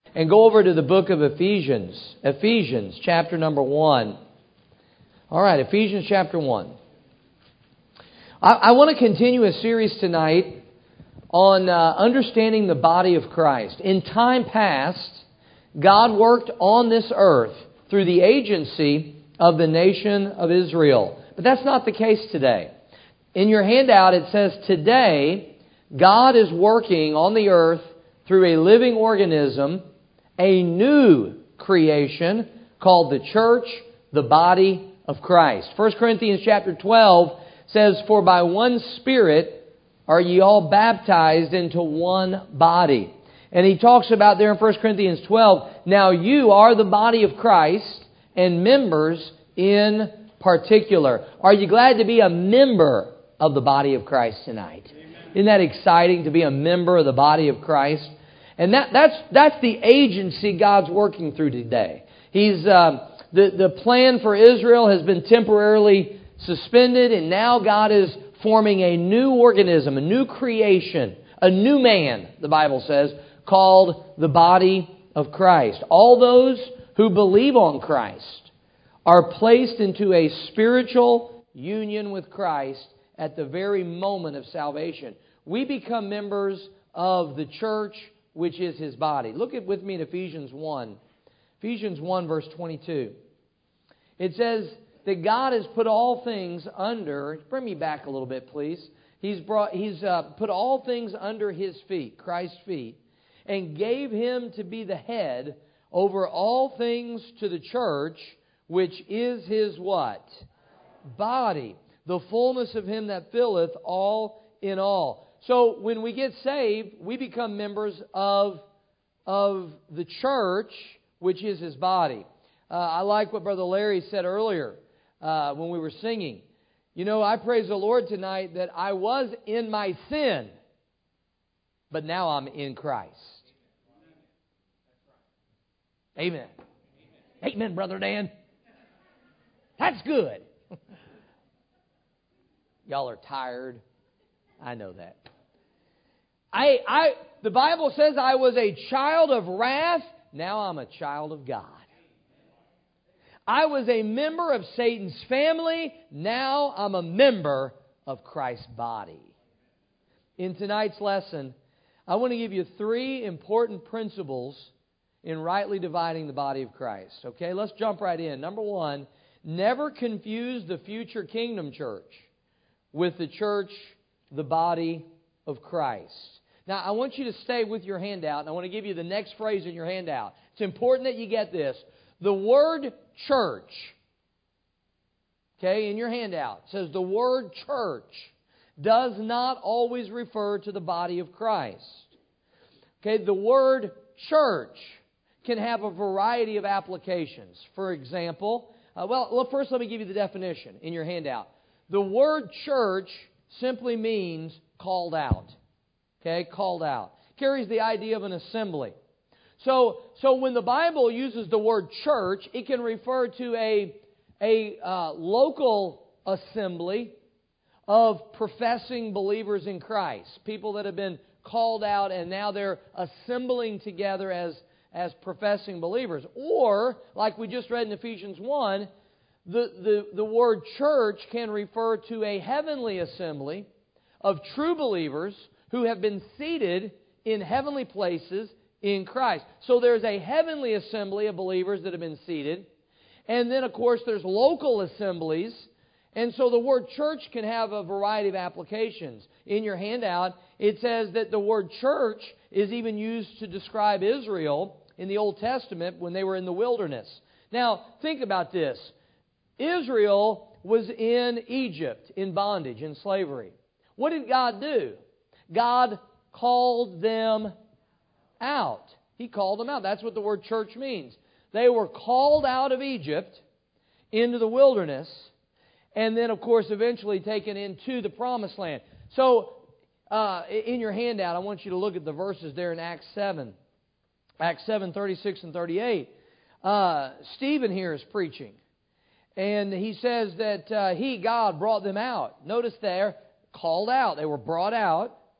and go over to the book of Ephesians. Ephesians chapter number 1. All right, Ephesians chapter 1. I want to continue a series tonight on understanding the body of Christ. In time past, God worked on this earth through the agency of the nation of Israel. But that's not the case today. In your handout it says, today God is working on the earth through a living organism, a new creation called the church, the body of Christ. 1 Corinthians chapter 12 says, for by one Spirit are ye all baptized into one body. And he talks about there in 1 Corinthians 12, now you are the body of Christ and members in particular. Are you glad to be a member of the body of Christ tonight? Amen. Isn't that exciting to be a member of the body of Christ? And that's the agency God's working through today. He's the plan for Israel has been temporarily suspended, and now God is forming a new organism, a new creation, a new man, the Bible says, called the body of Christ. All those who believe on Christ are placed into a spiritual union with Christ at the very moment of salvation. We become members of the church, which is His body. Look with me at Ephesians 1. Ephesians 1 verse 22. It says that God has put all things under... Bring me back a little bit, please. He's put all things under His feet, Christ's feet, and gave Him to be the head over all things to the church, which is His what? Body. The fullness of Him that filleth all in all. So when we get saved, we become members of the church, which is His body. I like what Brother Larry said earlier when we were singing. You know, I praise the Lord tonight that I was in my sin, but now I'm in Christ. Amen. Amen, Brother Dan. That's good. Y'all are tired. I know that. The Bible says I was a child of wrath. Now I'm a child of God. I was a member of Satan's family. Now I'm a member of Christ's body. In tonight's lesson, I want to give you 3 important principles in rightly dividing the body of Christ. Okay, let's jump right in. Number 1, never confuse the future kingdom church with the church, the body of Christ. Now, I want you to stay with your handout, and I want to give you the next phrase in your handout. It's important that you get this. The word church, okay, in your handout, says the word church does not always refer to the body of Christ. Okay, the word church can have a variety of applications. For example, first let me give you the definition in your handout. The word church simply means called out. Okay, called out. Carries the idea of an assembly. So when the Bible uses the word church, it can refer to a local assembly of professing believers in Christ. People that have been called out and now they're assembling together as professing believers. Or, like we just read in Ephesians 1, the word church can refer to a heavenly assembly of true believers who have been seated in heavenly places in Christ. So there's a heavenly assembly of believers that have been seated. And then, of course, there's local assemblies. And so the word church can have a variety of applications. In your handout, it says that the word church is even used to describe Israel in the Old Testament when they were in the wilderness. Now, think about this. Israel was in Egypt, in bondage, in slavery. What did God do? God called them out. He called them out. That's what the word church means. They were called out of Egypt into the wilderness, and then, of course, eventually taken into the promised land. So, in your handout, I want you to look at the verses there in Acts 7. Acts 7, 36 and 38. Stephen here is preaching. And he says that God, brought them out. Notice there, called out. They were brought out.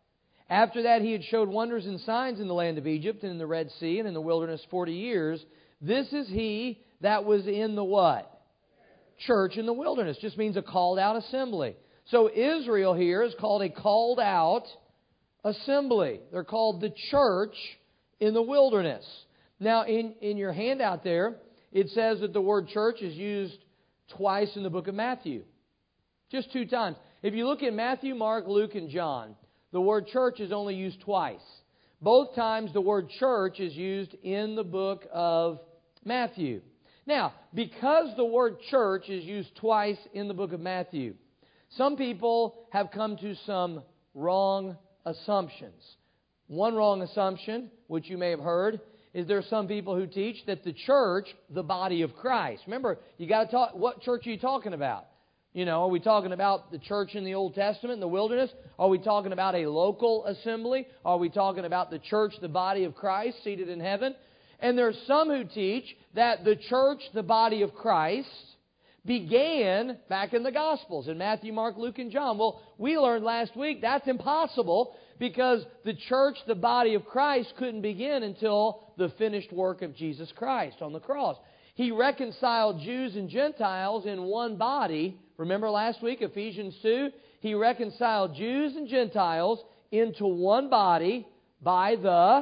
After that, he had showed wonders and signs in the land of Egypt and in the Red Sea and in the wilderness 40 years. This is he that was in the what? Church in the wilderness. Just means a called out assembly. So Israel here is called a called out assembly. They're called the church in the wilderness. Now, in your handout there, it says that the word church is used twice in the book of Matthew. Just 2 times. If you look at Matthew, Mark, Luke, and John, the word church is only used twice. Both times the word church is used in the book of Matthew. Now, because the word church is used twice in the book of Matthew, some people have come to some wrong assumptions. One wrong assumption, which you may have heard, is there are some people who teach that the church, the body of Christ. Remember, you got to talk, what church are you talking about? You know, are we talking about the church in the Old Testament, in the wilderness? Are we talking about a local assembly? Are we talking about the church, the body of Christ, seated in heaven? And there are some who teach that the church, the body of Christ, began back in the Gospels, in Matthew, Mark, Luke, and John. Well, we learned last week that's impossible because the church, the body of Christ, couldn't begin until the finished work of Jesus Christ on the cross. He reconciled Jews and Gentiles in one body. Remember last week, Ephesians 2? He reconciled Jews and Gentiles into one body by the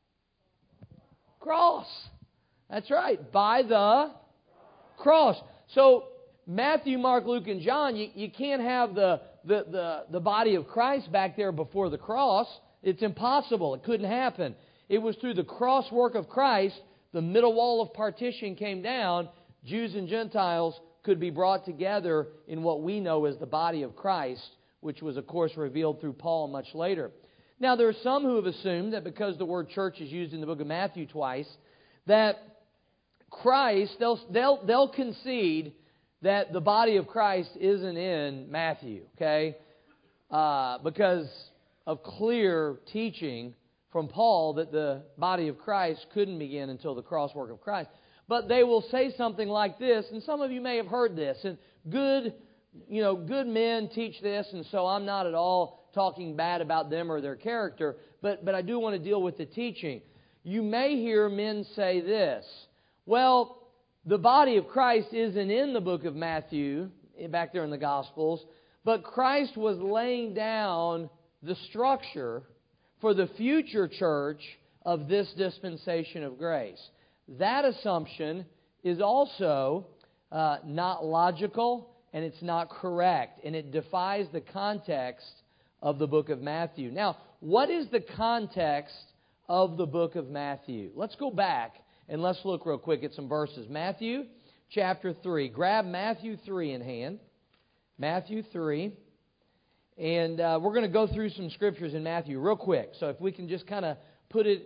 cross. That's right, by the cross. So, Matthew, Mark, Luke, and John, you can't have the body of Christ back there before the cross. It's impossible. It couldn't happen. It was through the cross work of Christ, the middle wall of partition came down, Jews and Gentiles could be brought together in what we know as the body of Christ, which was, of course, revealed through Paul much later. Now, there are some who have assumed that because the word church is used in the book of Matthew twice, that Christ, they'll concede that the body of Christ isn't in Matthew, okay? Because of clear teaching from Paul that the body of Christ couldn't begin until the cross work of Christ. But they will say something like this, and some of you may have heard this, and good men teach this, and so I'm not at all talking bad about them or their character, but I do want to deal with the teaching. You may hear men say this, well, the body of Christ isn't in the book of Matthew, back there in the Gospels, but Christ was laying down the structure for the future church of this dispensation of grace. That assumption is also not logical, and it's not correct, and it defies the context of the book of Matthew. Now, what is the context of the book of Matthew? Let's go back and let's look real quick at some verses. Matthew chapter 3. Grab Matthew 3 in hand. Matthew 3. And we're going to go through some scriptures in Matthew real quick. So if we can just kind of put it,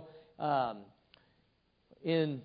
in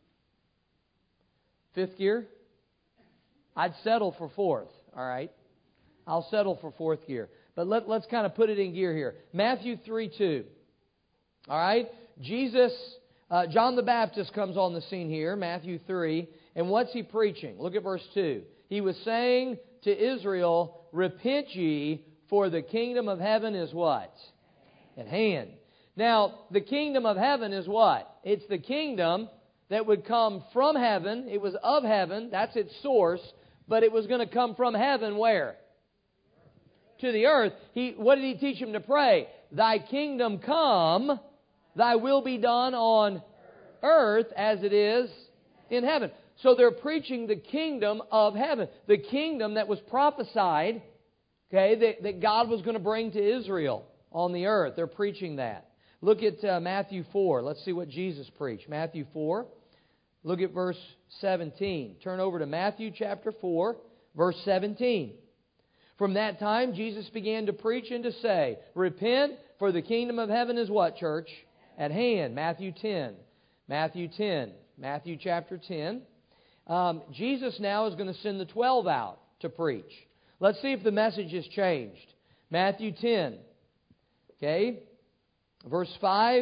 5th gear. I'd settle for 4th, all right? I'll settle for 4th gear. But let's kind of put it in gear here. Matthew 3:2. All right? Jesus, John the Baptist comes on the scene here, Matthew 3. And what's he preaching? Look at verse 2. He was saying to Israel, repent ye, for the kingdom of heaven is what? At hand. Now, the kingdom of heaven is what? It's the kingdom that would come from heaven. It was of heaven. That's its source. But it was going to come from heaven where? To the earth. What did he teach him to pray? Thy kingdom come, thy will be done on earth as it is in heaven. So they're preaching the kingdom of heaven. The kingdom that was prophesied, okay, that God was going to bring to Israel on the earth. They're preaching that. Look at Matthew 4. Let's see what Jesus preached. Matthew 4. Look at verse 17. Turn over to Matthew chapter 4, verse 17. From that time, Jesus began to preach and to say, repent, for the kingdom of heaven is what, church? At hand. Matthew 10. Matthew 10. Matthew chapter 10. Jesus now is going to send the 12 out to preach. Let's see if the message has changed. Matthew 10. Okay. Verse 5.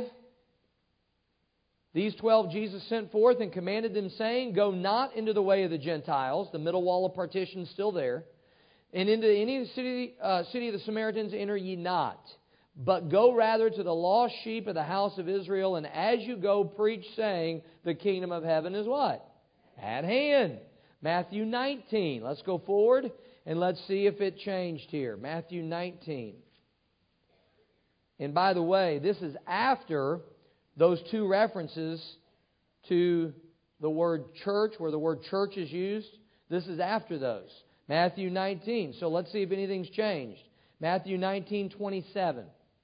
These 12 Jesus sent forth and commanded them, saying, go not into the way of the Gentiles. The middle wall of partition is still there. And into any city of the Samaritans enter ye not. But go rather to the lost sheep of the house of Israel, and as you go, preach, saying, the kingdom of heaven is what? At hand. Matthew 19. Let's go forward, and let's see if it changed here. Matthew 19. And by the way, this is after those two references to the word church, where the word church is used. This is after those. Matthew 19. So let's see if anything's changed. Matthew 19:27.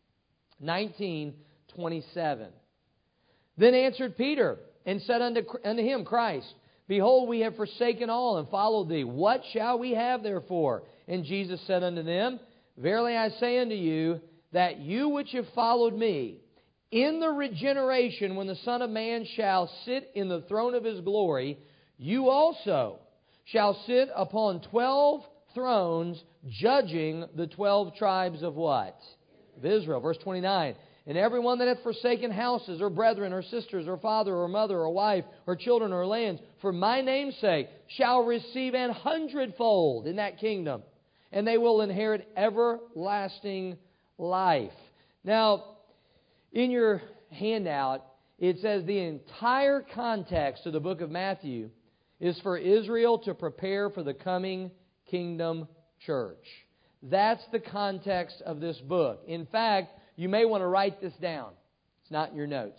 19:27. Then answered Peter and said unto him, Christ, behold, we have forsaken all and followed thee. What shall we have therefore? And Jesus said unto them, Verily I say unto you, that you which have followed me, in the regeneration, when the Son of Man shall sit in the throne of His glory, you also shall sit upon 12 thrones, judging the 12 tribes of what? Of Israel. Verse 29. And everyone that hath forsaken houses, or brethren, or sisters, or father, or mother, or wife, or children, or lands, for my name's sake, shall receive 100-fold in that kingdom, and they will inherit everlasting life. Now, in your handout, it says the entire context of the book of Matthew is for Israel to prepare for the coming kingdom church. That's the context of this book. In fact, you may want to write this down. It's not in your notes.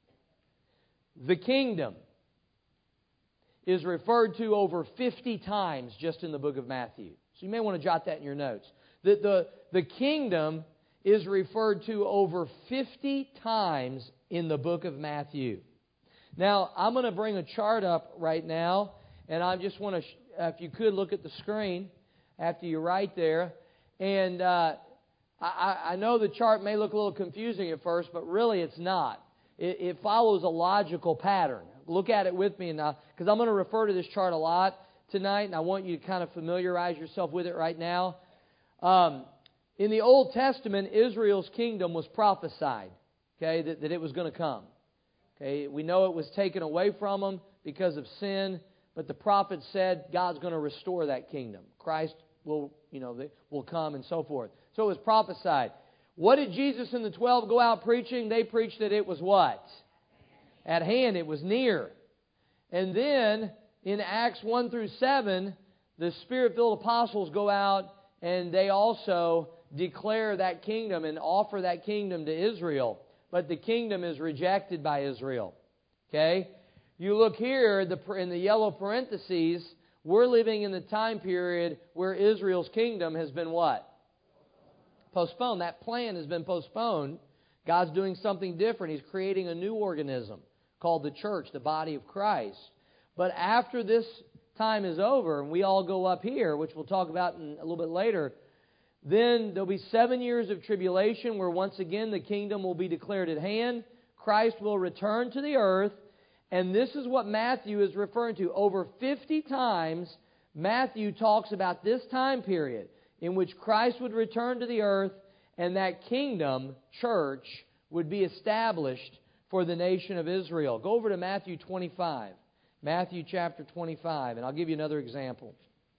The kingdom is referred to over 50 times just in the book of Matthew. So you may want to jot that in your notes. The kingdom is referred to over 50 times in the book of Matthew. Now, I'm going to bring a chart up right now, and I just want to, if you could, look at the screen after you write there. And I know the chart may look a little confusing at first, but really it's not. It follows a logical pattern. Look at it with me now, because I'm going to refer to this chart a lot tonight, and I want you to kind of familiarize yourself with it right now. In the Old Testament, Israel's kingdom was prophesied, okay, that it was going to come. Okay, we know it was taken away from them because of sin, but the prophet said God's going to restore that kingdom. Christ will come and so forth. So it was prophesied. What did Jesus and the 12 go out preaching? They preached that it was what? At hand. It was near. And then in Acts 1 through 7, the Spirit-filled apostles go out and they also declare that kingdom and offer that kingdom to Israel. But the kingdom is rejected by Israel. Okay? You look here in the yellow parentheses, we're living in the time period where Israel's kingdom has been what? Postponed. That plan has been postponed. God's doing something different. He's creating a new organism called the church, the body of Christ. But after this time is over, and we all go up here, which we'll talk about a little bit later, then there'll be 7 years of tribulation where once again the kingdom will be declared at hand. Christ will return to the earth. And this is what Matthew is referring to. Over 50 times, Matthew talks about this time period in which Christ would return to the earth and that kingdom, church, would be established for the nation of Israel. Go over to Matthew 25. Matthew chapter 25, and I'll give you another example.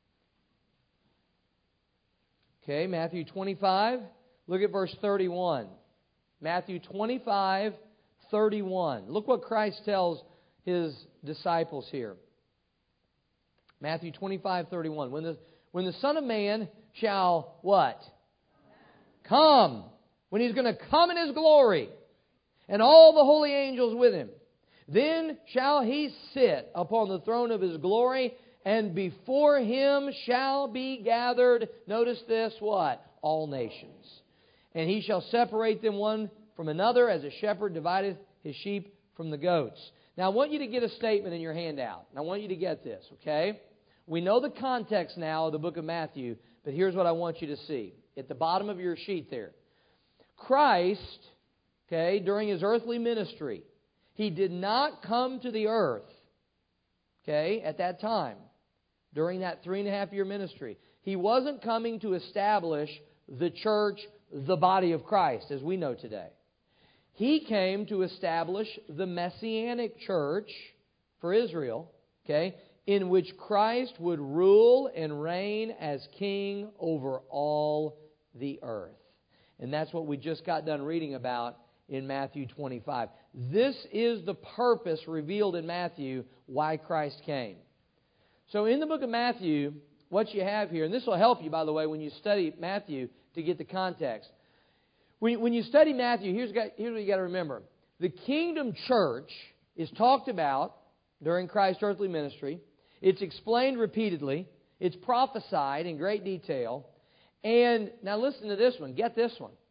Okay, Matthew 25, look at verse 31. Matthew 25, 31. Look what Christ tells His disciples here. Matthew 25, 31. When the Son of Man shall what? Come. When He's going to come in His glory, and all the holy angels with Him, then shall He sit upon the throne of His glory, and before Him shall be gathered, notice this, what? All nations. And He shall separate them one from another, as a shepherd divideth his sheep from the goats. Now, I want you to get a statement in your handout. And I want you to get this, okay? We know the context now of the book of Matthew, but here's what I want you to see. At the bottom of your sheet there. Christ, okay, during His earthly ministry, He did not come to the earth, okay, at that time, during that 3.5-year ministry. He wasn't coming to establish the church, the body of Christ, as we know today. He came to establish the Messianic church for Israel, okay, in which Christ would rule and reign as king over all the earth. And that's what we just got done reading about in Matthew 25. This is the purpose revealed in Matthew why Christ came. So in the book of Matthew, what you have here, and this will help you, by the way, when you study Matthew to get the context. When you study Matthew, here's what you got to remember. The kingdom church is talked about during Christ's earthly ministry. It's explained repeatedly. It's prophesied in great detail. And now listen to this one. Get this one.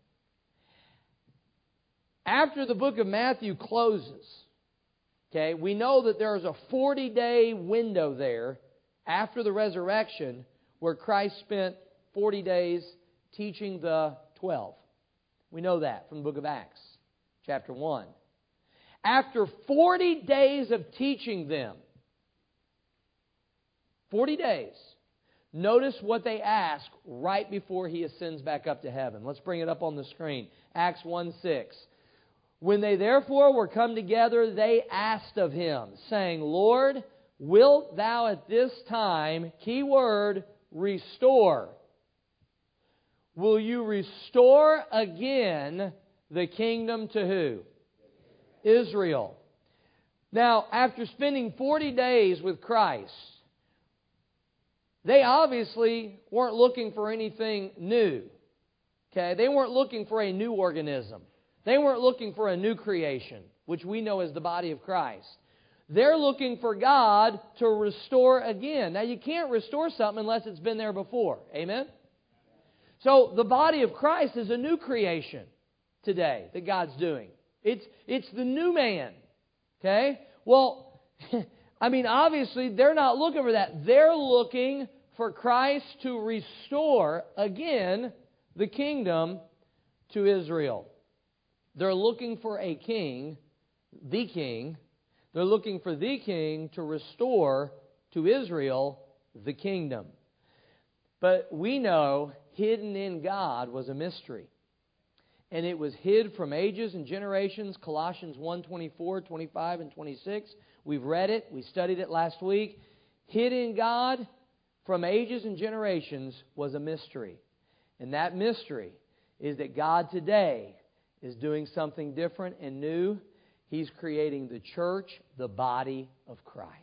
After the book of Matthew closes, okay, we know that there is a 40-day window there after the resurrection where Christ spent 40 days teaching the 12. We know that from the book of Acts, chapter 1. After 40 days of teaching them, 40 days, notice what they ask right before He ascends back up to heaven. Let's bring it up on the screen. Acts 1:6. When they therefore were come together, they asked of Him, saying, Lord, wilt Thou at this time, key word, restore? Will You restore again the kingdom to who? Israel. Now, after spending 40 days with Christ, they obviously weren't looking for anything new. Okay? They weren't looking for a new organism. They weren't looking for a new creation, which we know as the body of Christ. They're looking for God to restore again. Now, you can't restore something unless it's been there before. Amen? So, the body of Christ is a new creation today that God's doing. It's the new man. Okay? Well, I mean, obviously, they're not looking for that. They're looking for Christ to restore again the kingdom to Israel. They're looking for a king, the king. They're looking for the king to restore to Israel the kingdom. But we know hidden in God was a mystery. And it was hid from ages and generations. Colossians 1:24, 25, and 26. We've read it. We studied it last week. Hid in God from ages and generations was a mystery. And that mystery is that God today is doing something different and new. He's creating the church, the body of Christ.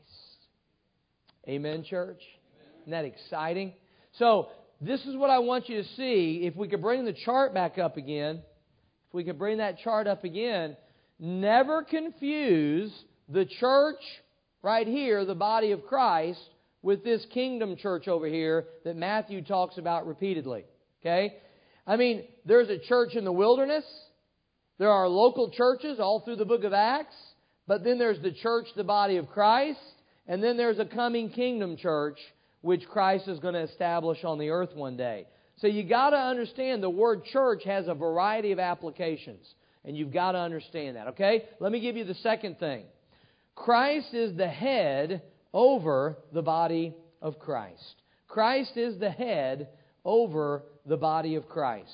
Amen, church? Amen. Isn't that exciting? So, this is what I want you to see. If we could bring the chart back up again. If we could bring that chart up again. Never confuse the church right here, the body of Christ, with this kingdom church over here that Matthew talks about repeatedly. Okay? I mean, there's a church in the wilderness. There are local churches all through the book of Acts. But then there's the church, the body of Christ. And then there's a coming kingdom church which Christ is going to establish on the earth one day. So you got to understand the word church has a variety of applications. And you've got to understand that, okay? Let me give you the second thing. Christ is the head over the body of Christ. Christ is the head over the body of Christ.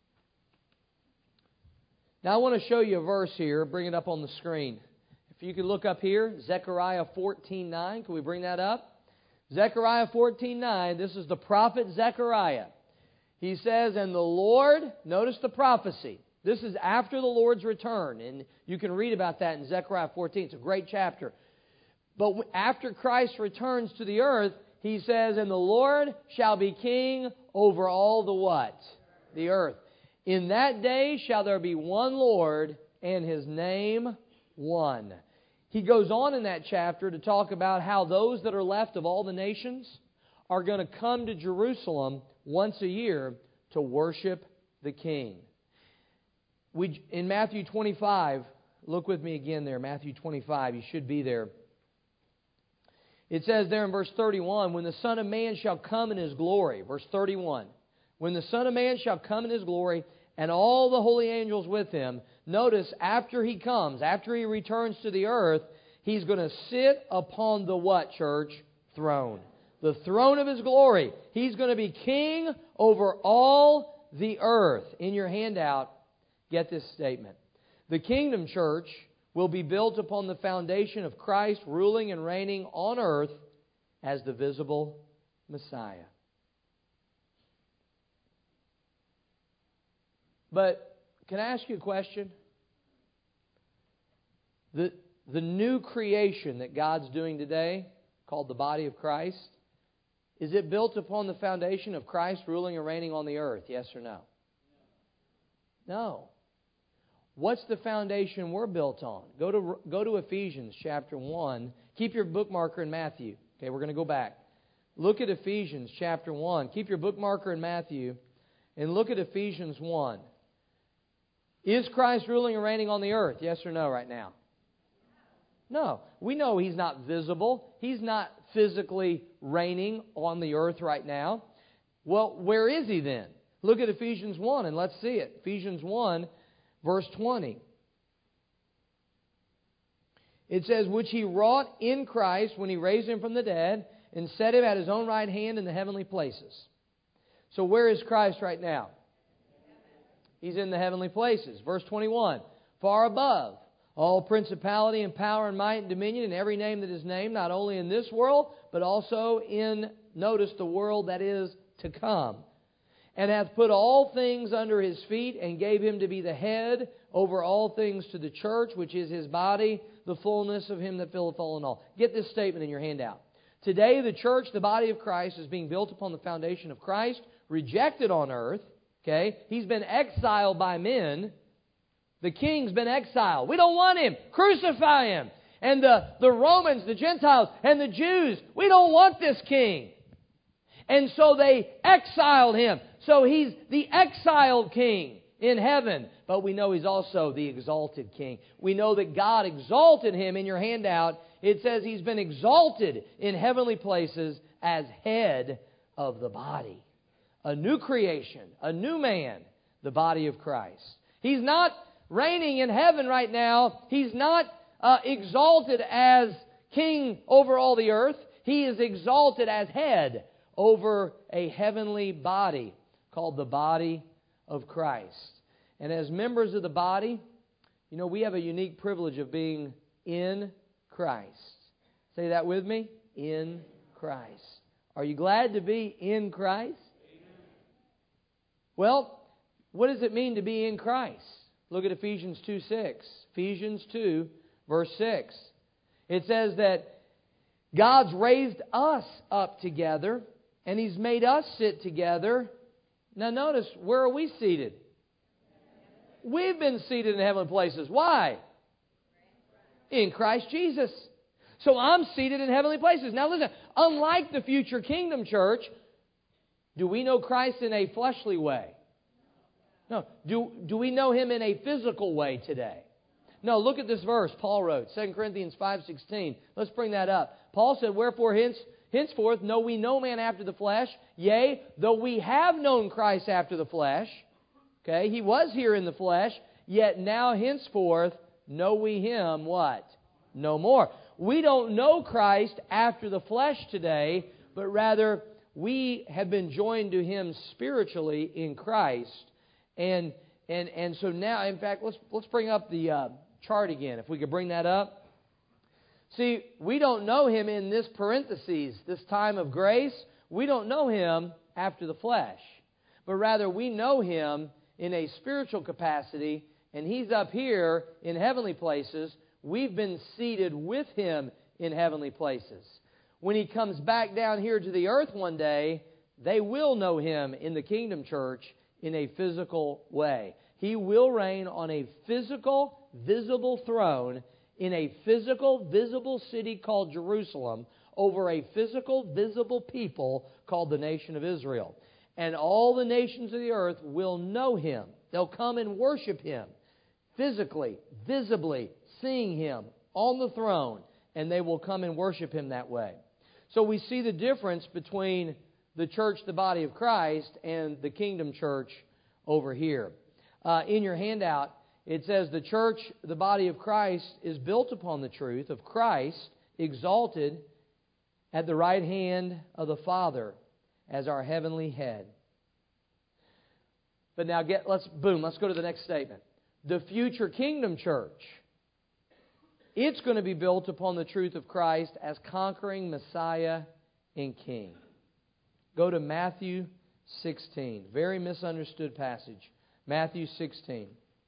Now I want to show you a verse here. Bring it up on the screen. If you could look up here, Zechariah 14:9. Can we bring that up? Zechariah 14:9. This is the prophet Zechariah. He says, and the Lord, notice the prophecy. This is after the Lord's return. And you can read about that in Zechariah 14. It's a great chapter. But after Christ returns to the earth, He says, and the Lord shall be king over all the what? The earth. In that day shall there be one Lord, and His name one. He goes on in that chapter to talk about how those that are left of all the nations are going to come to Jerusalem once a year to worship the King. In Matthew 25, look with me again there, Matthew 25, you should be there. It says there in verse 31, when the Son of Man shall come in His glory, verse 31, when the Son of Man shall come in His glory, and all the holy angels with Him, notice after He comes, after He returns to the earth, He's going to sit upon the what, church? Throne. The throne of His glory. He's going to be king over all the earth. In your handout, get this statement. The kingdom church will be built upon the foundation of Christ ruling and reigning on earth as the visible Messiah. But can I ask you a question? The new creation that God's doing today, called the body of Christ, is it built upon the foundation of Christ ruling and reigning on the earth? Yes or no? No. What's the foundation we're built on? Go to Ephesians chapter 1. Keep your bookmarker in Matthew. Okay, we're going to go back. Look at Ephesians chapter 1. Keep your bookmarker in Matthew and look at Ephesians 1. Is Christ ruling and reigning on the earth? Yes or no right now? No. We know He's not visible. He's not physically reigning on the earth right now. Well, where is He then? Look at Ephesians 1 and let's see it. Ephesians 1, verse 20. It says, which He wrought in Christ when He raised Him from the dead and set Him at His own right hand in the heavenly places. So where is Christ right now? He's in the heavenly places. Verse 21, far above all principality and power and might and dominion and every name that is named, not only in this world, but also in, notice, the world that is to come. And hath put all things under His feet, and gave Him to be the head over all things to the church, which is His body, the fullness of Him that filleth all in all. Get this statement in your handout. Today the church, the body of Christ, is being built upon the foundation of Christ, rejected on earth. Okay? He's been exiled by men. The king's been exiled. We don't want Him. Crucify Him. And the Romans, the Gentiles, and the Jews, we don't want this king. And so they exiled Him. So He's the exiled king in heaven. But we know He's also the exalted king. We know that God exalted Him. In your handout, it says He's been exalted in heavenly places as head of the body. A new creation, a new man, the body of Christ. He's not reigning in heaven right now. He's not exalted as king over all the earth. He is exalted as head over a heavenly body called the body of Christ. And as members of the body, you know, we have a unique privilege of being in Christ. Say that with me. In Christ. Are you glad to be in Christ? Well, what does it mean to be in Christ? Look at Ephesians 2:6. Ephesians 2, verse 6. It says that God's raised us up together, and He's made us sit together. Now notice, where are we seated? We've been seated in heavenly places. Why? In Christ Jesus. So I'm seated in heavenly places. Now listen, unlike the future kingdom church, do we know Christ in a fleshly way? No. Do we know Him in a physical way today? No. Look at this verse Paul wrote, 2 Corinthians 5:16. Let's bring that up. Paul said, wherefore henceforth know we no man after the flesh. Yea, though we have known Christ after the flesh. Okay, He was here in the flesh. Yet now henceforth know we Him, what? No more. We don't know Christ after the flesh today, but rather we have been joined to Him spiritually in Christ. And so now, in fact, let's bring up the chart again, if we could bring that up. See, we don't know Him in this parentheses, this time of grace. We don't know Him after the flesh, but rather we know Him in a spiritual capacity, and He's up here in heavenly places. We've been seated with Him in heavenly places. When He comes back down here to the earth one day, they will know Him in the kingdom church in a physical way. He will reign on a physical, visible throne in a physical, visible city called Jerusalem over a physical, visible people called the nation of Israel. And all the nations of the earth will know Him. They'll come and worship Him physically, visibly, seeing Him on the throne, and they will come and worship Him that way. So we see the difference between the church, the body of Christ, and the kingdom church over here. In your handout, it says the church, the body of Christ, is built upon the truth of Christ exalted at the right hand of the Father as our heavenly head. But now let's go to the next statement. The future kingdom church, it's going to be built upon the truth of Christ as conquering Messiah and King. Go to Matthew 16. Very misunderstood passage. Matthew 16.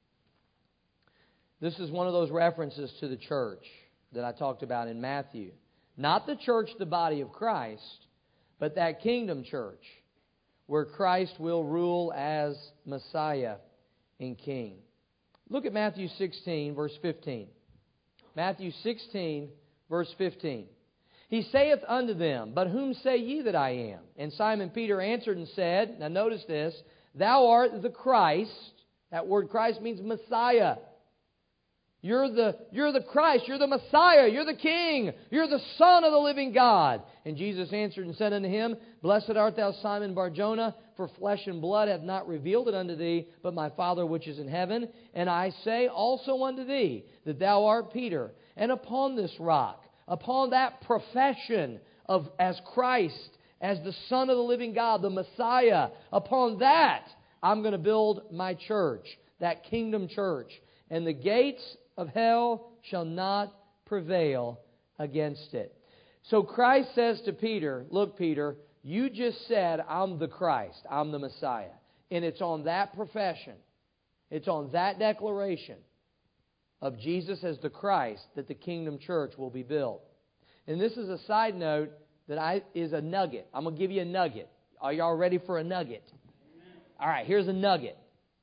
This is one of those references to the church that I talked about in Matthew. Not the church, the body of Christ, but that kingdom church where Christ will rule as Messiah and King. Look at Matthew 16, verse 15. Matthew 16, verse 15. He saith unto them, But whom say ye that I am? And Simon Peter answered and said, now notice this, Thou art the Christ. That word Christ means Messiah. You're the Christ, you're the Messiah, you're the King, you're the Son of the living God. And Jesus answered and said unto him, Blessed art thou, Simon Bar-Jonah, for flesh and blood hath not revealed it unto thee, but my Father which is in heaven. And I say also unto thee, that thou art Peter, and upon this rock, upon that profession of as Christ, as the Son of the living God, the Messiah, upon that I'm going to build my church, that kingdom church. And the gates of hell shall not prevail against it. So Christ says to Peter, look, Peter, you just said I'm the Christ, I'm the Messiah. And it's on that profession, it's on that declaration of Jesus as the Christ that the kingdom church will be built. And this is a side note that is a nugget. I'm going to give you a nugget. Are y'all ready for a nugget? Amen. All right, here's a nugget.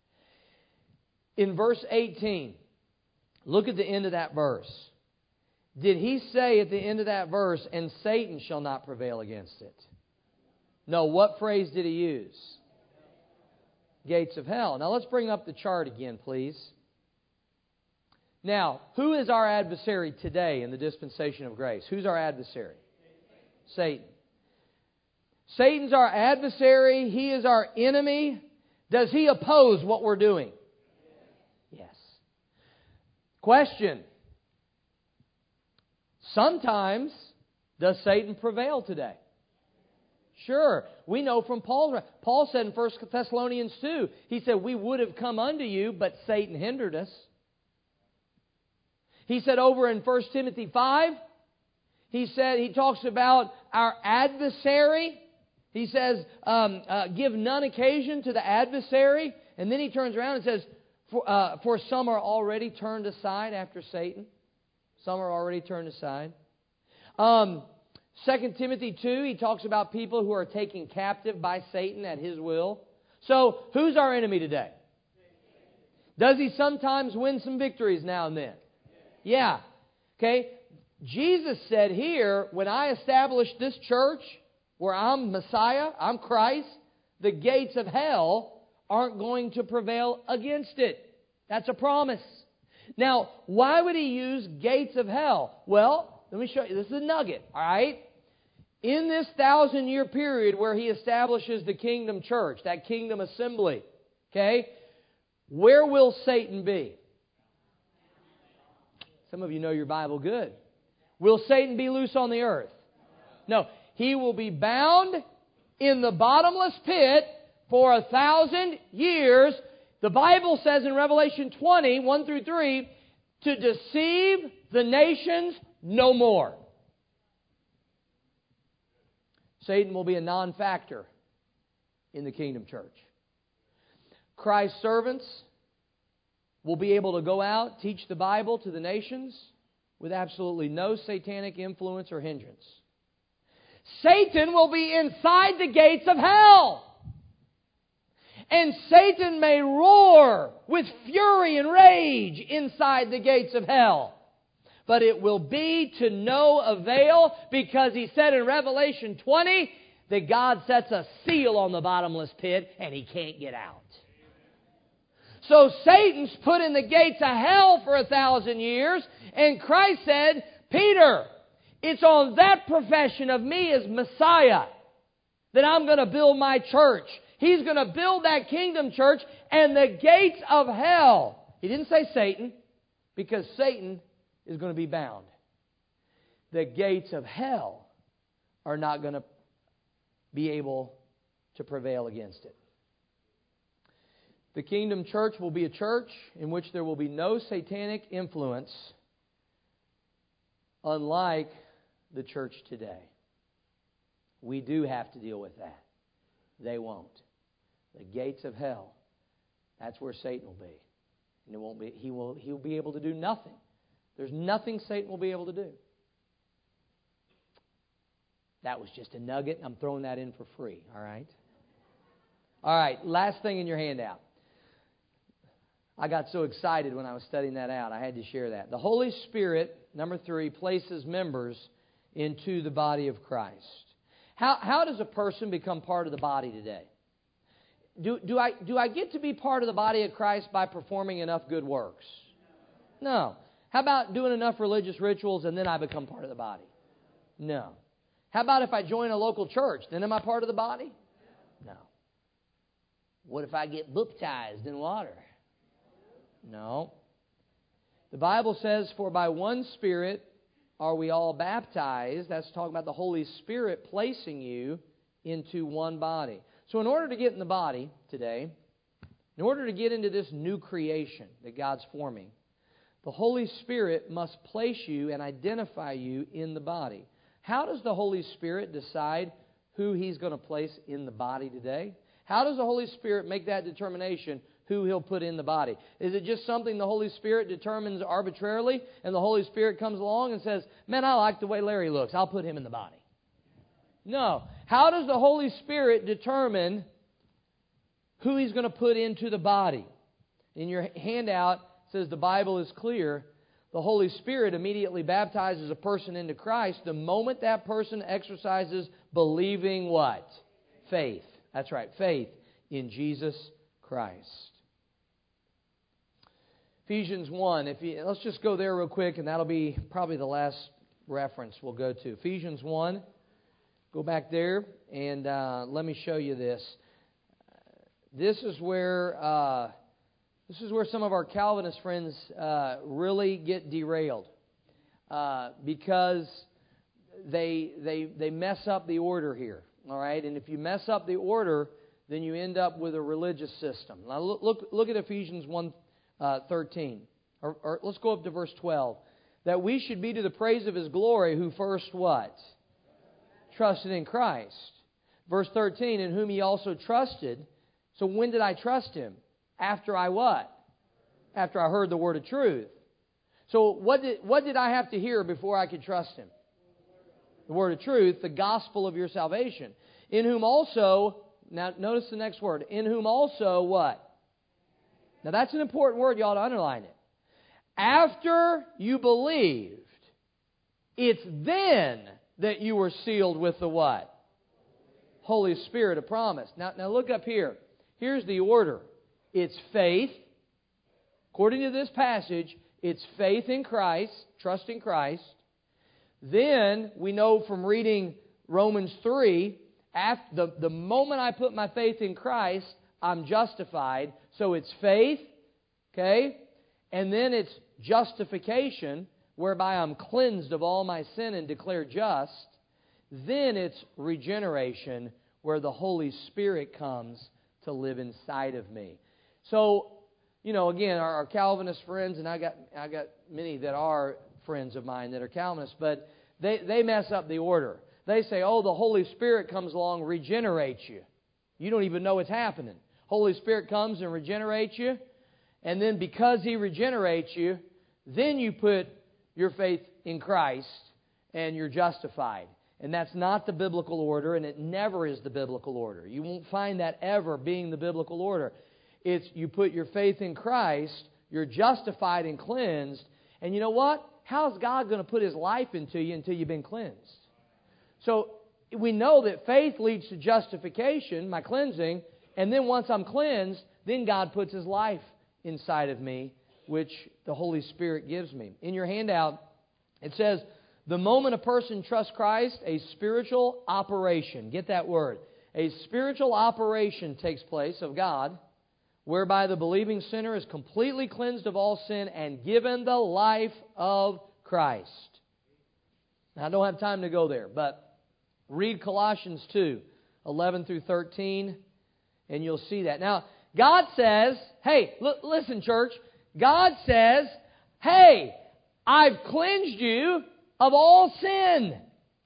In verse 18, look at the end of that verse. Did he say at the end of that verse, and Satan shall not prevail against it? No, what phrase did he use? Gates of hell. Now let's bring up the chart again, please. Now, who is our adversary today in the dispensation of grace? Who's our adversary? Satan. Satan's our adversary. He is our enemy. Does he oppose what we're doing? Yes. Question. Sometimes, does Satan prevail today? Sure. We know from Paul said in 1 Thessalonians 2, he said, we would have come unto you, but Satan hindered us. He said over in 1 Timothy 5, he talks about our adversary. He says, give none occasion to the adversary. And then he turns around and says, for some are already turned aside after Satan. Some are already turned aside. 2 Timothy 2, he talks about people who are taken captive by Satan at his will. So, who's our enemy today? Does he sometimes win some victories now and then? Yeah. Okay. Jesus said here, when I establish this church, where I'm Messiah, I'm Christ, the gates of hell aren't going to prevail against it. That's a promise. Now, why would he use gates of hell? Well, let me show you. This is a nugget, all right? In this 1,000-year period where he establishes the kingdom church, that kingdom assembly, okay, where will Satan be? Some of you know your Bible good. Will Satan be loose on the earth? No. He will be bound in the bottomless pit for 1,000 years. The Bible says in Revelation 20, 1 through 3, to deceive the nations no more. Satan will be a non-factor in the kingdom church. Christ's servants will be able to go out, teach the Bible to the nations with absolutely no satanic influence or hindrance. Satan will be inside the gates of hell. And Satan may roar with fury and rage inside the gates of hell. But it will be to no avail, because he said in Revelation 20 that God sets a seal on the bottomless pit and he can't get out. So Satan's put in the gates of hell for 1,000 years, and Christ said, Peter, it's on that profession of me as Messiah that I'm going to build my church. He's going to build that kingdom church, and the gates of hell. He didn't say Satan, because Satan is going to be bound. The gates of hell are not going to be able to prevail against it. The kingdom church will be a church in which there will be no satanic influence, unlike the church today. We do have to deal with that. They won't. The gates of hell that's where Satan will be. And he'll be able to do nothing. There's nothing Satan will be able to do. That was just a nugget. I'm throwing that in for free, all right? All right, last thing in your handout. I got so excited when I was studying that out, I had to share that. The Holy Spirit, number 3, places members into the body of Christ. How does a person become part of the body today? Do I get to be part of the body of Christ by performing enough good works? No. How about doing enough religious rituals and then I become part of the body? No. How about if I join a local church, then am I part of the body? No. What if I get baptized in water? No. The Bible says, for by one Spirit are we all baptized. That's talking about the Holy Spirit placing you into one body. So in order to get in the body today, in order to get into this new creation that God's forming, the Holy Spirit must place you and identify you in the body. How does the Holy Spirit decide who He's going to place in the body today? How does the Holy Spirit make that determination who He'll put in the body? Is it just something the Holy Spirit determines arbitrarily and the Holy Spirit comes along and says, man, I like the way Larry looks, I'll put him in the body? No. How does the Holy Spirit determine who He's going to put into the body? In your handout, it says the Bible is clear. The Holy Spirit immediately baptizes a person into Christ the moment that person exercises believing what? Faith. That's right, faith in Jesus Christ. Ephesians 1. Let's just go there real quick, and that'll be probably the last reference we'll go to. Ephesians 1. Go back there, and let me show you this. This is where some of our Calvinist friends really get derailed because they mess up the order here. All right, and if you mess up the order, then you end up with a religious system. Now look at Ephesians 1:13, or let's go up to verse 12. That we should be to the praise of His glory, who first what? Trusted in Christ. Verse 13, in whom ye also trusted. So when did I trust Him? After I what? After I heard the word of truth. So what did I have to hear before I could trust Him? The word of truth, the gospel of your salvation. In whom also, now notice the next word, in whom also what? Now that's an important word, you ought to underline it. After you believed, it's then that you were sealed with the what? Holy Spirit of promise. Now look up here. Here's the order. It's faith. According to this passage, it's faith in Christ, trust in Christ. Then we know from reading Romans 3, after the moment I put my faith in Christ, I'm justified. So it's faith, okay? And then it's justification, whereby I'm cleansed of all my sin and declared just. Then it's regeneration, where the Holy Spirit comes to live inside of me. So, again, our Calvinist friends, and I got many that are friends of mine that are Calvinists, but they mess up the order. They say, the Holy Spirit comes along, regenerates you. You don't even know what's happening. Holy Spirit comes and regenerates you, and then because He regenerates you, then you put your faith in Christ and you're justified. And that's not the biblical order, and it never is the biblical order. You won't find that ever being the biblical order. It's you put your faith in Christ, you're justified and cleansed, and you know what? How's God going to put His life into you until you've been cleansed? So we know that faith leads to justification, my cleansing, and then once I'm cleansed, then God puts His life inside of me, which the Holy Spirit gives me. In your handout, it says, the moment a person trusts Christ, a spiritual operation, get that word, a spiritual operation takes place of God, whereby the believing sinner is completely cleansed of all sin and given the life of Christ. Now, I don't have time to go there, but read Colossians 2:11 through 13, and you'll see that. Now, God says, hey, listen, church, God says, hey, I've cleansed you of all sin.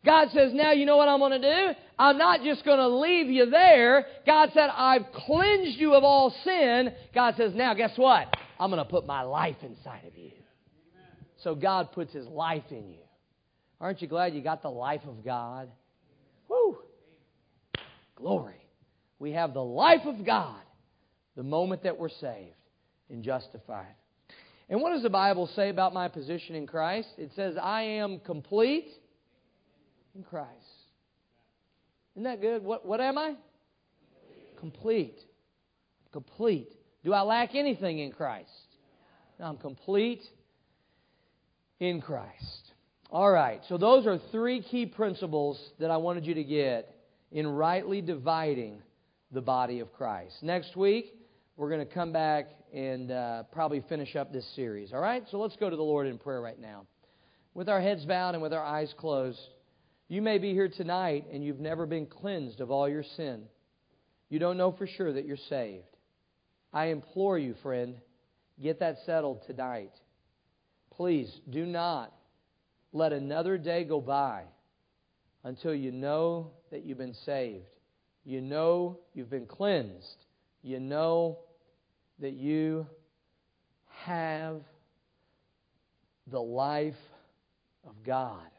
God says, now you know what I'm going to do? I'm not just going to leave you there. God said, I've cleansed you of all sin. God says, now guess what? I'm going to put my life inside of you. So God puts His life in you. Aren't you glad you got the life of God? Woo! Glory. We have the life of God the moment that we're saved and justified. And what does the Bible say about my position in Christ? It says, I am complete in Christ. Isn't that good? What am I? Complete. Complete. Do I lack anything in Christ? No, I'm complete in Christ. All right, so those are three key principles that I wanted you to get in rightly dividing the body of Christ. Next week, we're going to come back and probably finish up this series. All right, so let's go to the Lord in prayer right now. With our heads bowed and with our eyes closed, you may be here tonight and you've never been cleansed of all your sin. You don't know for sure that you're saved. I implore you, friend, get that settled tonight. Please do not let another day go by until you know that you've been saved. You know you've been cleansed. You know that you have the life of God.